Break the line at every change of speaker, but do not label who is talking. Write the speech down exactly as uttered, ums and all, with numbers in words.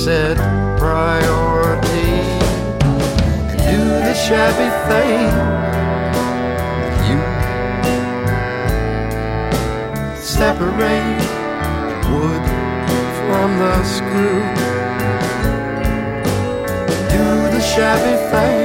set priority and do the shabby thing with you. Separate wood from the screw. Do the shabby thing